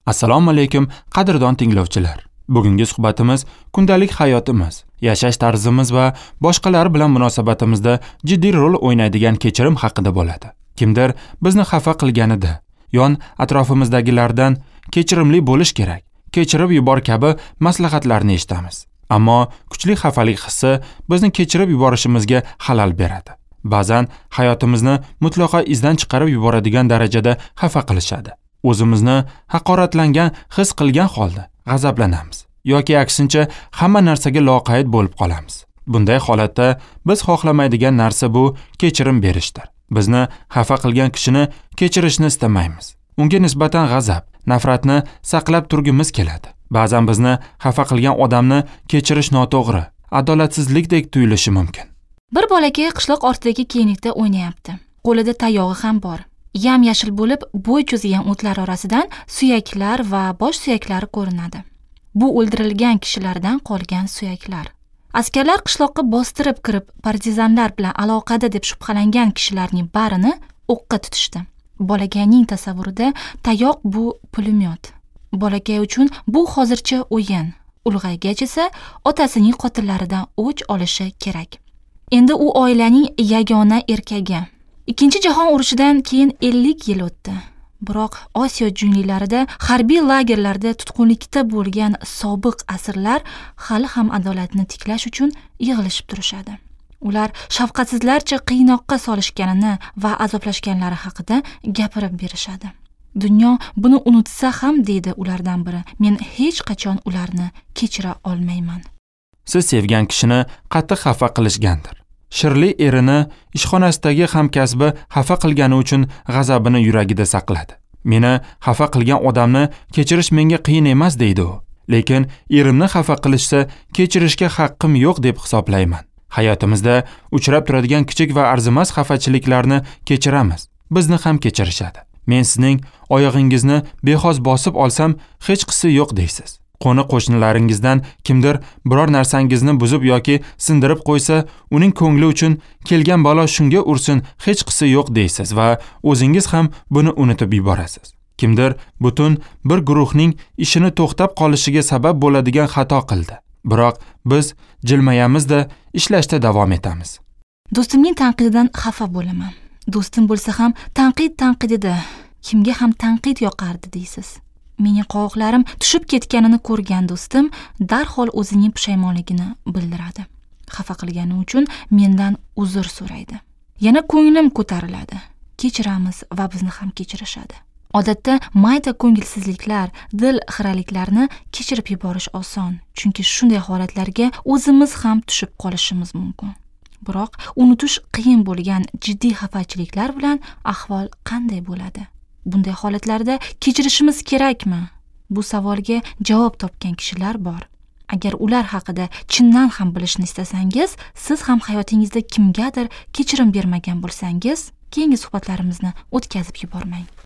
Assalomu alaykum qadrdon tinglovchilar. Bugungi suhbatimiz kundalik hayotimiz, yashash tarzimiz va boshqalar bilan munosabatimizda jiddiy rol o'ynaydigan kechirim haqida bo'ladi. Kimdir bizni xafa qilganida, yon atrofimizdagilardan kechirimli bo'lish kerak, kechirib yubor kabi maslahatlarni eshitamiz. Ammo kuchli xafalik hissi bizni kechirib yuborishimizga xalal beradi. Ba'zan hayotimizni mutlaqo izdan chiqarib yuboradigan darajada xafa qilishadi. O'zimizni haqoratlangan his qilgan holda g'azablanamiz yoki aksincha hamma narsaga loqayd bo'lib qolamiz. Bunday holatda biz xohlamaydigan narsa bu kechirim berishdir. Bizni xafa qilgan kishini kechirishni istamaymiz. Unga nisbatan g'azab, nafratni saqlab turgimiz keladi. Ba'zan bizni xafa qilgan odamni kechirish noto'g'ri, adolatsizlikdek tuyulishi mumkin. Bir bolakay qishloq ortidagi kiynikda o'ynayapti. Qo'lida tayog'i ham bor. Yam-yashil bo'lib, bo'y cho'zigan o'tlar orasidan suyaklar va bosh suyaklari ko'rinadi. Bu o'ldirilgan kishilardan qolgan suyaklar. Askarlar qishloqqa bostirib kirib, partizanlar bilan aloqada deb shubhalangan kishilarning barini o'qqa tutishdi. Bolakayning tasavvurida tayoq bu pulemyot. Bolakay uchun bu hozircha o'yin. Ulg'aygach esa otasining qotillaridan o'ch olishi kerak. Endi u oilaning yagona erkagi. Ikkinchi jahon urushidan keyin 50 yil o'tdi. Biroq Osiyo junglilarida harbiy lagerlarda tutqunlikda bo'lgan sobiq asirlar hali ham adolatni tiklash uchun yig'ilishib turishadi. Ular shafqatsizlarcha qiynoqqa solishganini va azoblashganlari haqida gapirib berishadi. Dunyo buni unutsa ham deydi ulardan biri. Men hech qachon ularni kechira olmayman. Siz sevgan kishini qattiq xafa qilishgandir. Shirli erini ishxonasidagi hamkasbi xafa qilgani uchun g'azabini yuragida saqladi. Meni xafa qilgan odamni kechirish menga qiyin emas deydi u. Lekin erimni xafa qilishsa kechirishga haqqim yo'q deb hisoblayman. Hayotimizda uchrab turadigan kichik va arzimas xafachiliklarni kechiramiz. Bizni ham kechirishadi. Men sizning oyog'ingizni bexos bosib olsam hech qisi yo'q deysiz. Qo'ni qo'shnilaringizdan kimdir biror narsangizni buzib yoki sindirib qo'ysa, uning ko'ngli uchun kelgan balo shunga ursin, hech qisi yo'q deysiz va o'zingiz ham buni unutib yuborasiz. Kimdir butun bir guruhning ishini to'xtab qolishiga sabab bo'ladigan xato qildi. Biroq biz jilmayamizda ishlashda davom etamiz. Do'stimning tanqididan xafa bo'laman. Do'stim bo'lsa ham tanqidida. Kimga ham tanqid yoqardi deysiz. Mening qovoqlarim tushib ketganini ko'rgan do'stim darhol o'zining pushaymonligini bildiradi. Xafa qilgani uchun mendan uzr so'raydi. Yana ko'nglim ko'tariladi. Kechiramiz va bizni ham kechirishadi. Odatda mayda ko'ngilsizliklar, dil xiraliklarni kechirib yuborish oson, chunki shunday holatlarga o'zimiz ham tushib qolishimiz mumkin. Biroq unutish qiyin bo'lgan jiddiy xafachiliklar bilan ahvol qanday bo'ladi? Bunday holatlarda kechirishimiz kerakmi? Bu savolga javob topgan kishilar bor. Agar ular haqida chindan ham bilishni istasangiz, siz ham hayotingizda kimgadir kechirim bermagan bo'lsangiz, keyingi suhbatlarimizni o'tkazib yubormang.